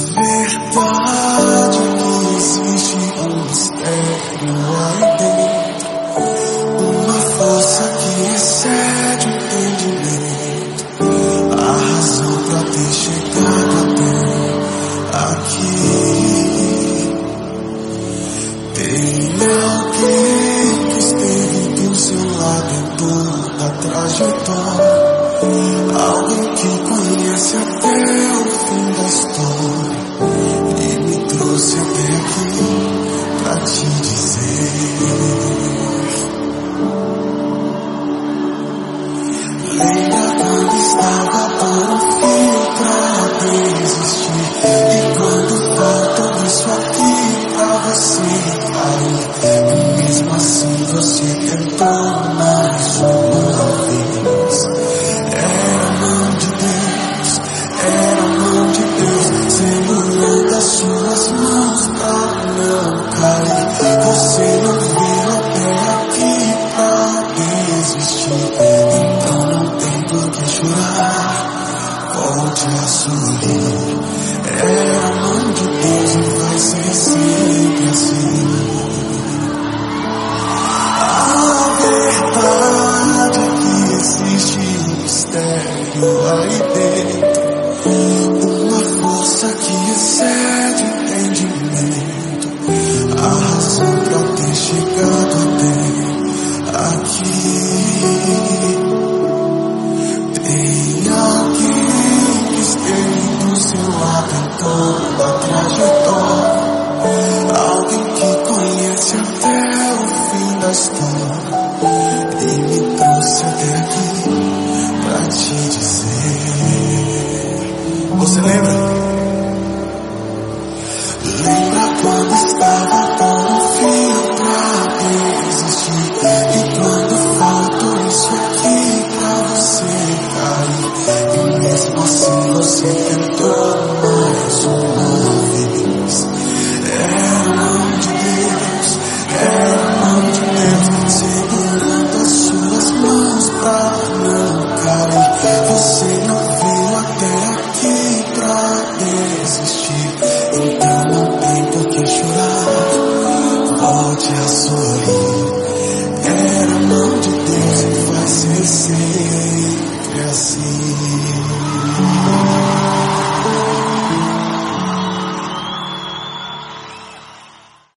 verdade que existe um mistério aí dentro, uma força que excede o entendimento, a razão pra ter chegado até aqui. Tem alguém que esteve do seu lado em toda a trajetória, alguém que conhece até o fim da história e me trouxe até aqui pra te dizer: lembra quando estava por um fio pra desistir, e quando faltou isso aqui pra você cair, e mesmo assim você tentou mais uma vez. Era a mão de Deus segurando as suas mãos pra não cair. Você não veio até aqui pra desistir, então não tem por que chorar, volte a sorrir. Era a mão de Deus e vai ser sempre assim. A verdade é que existe um mistério aí dentro, uma força que excede o entendimento, a razão pra ter chegado até aqui. Tem alguém que esteve do seu lado em toda a trajetória, alguém que conhece até o fim da história e me trouxe até aqui pra te dizer. Você lembra?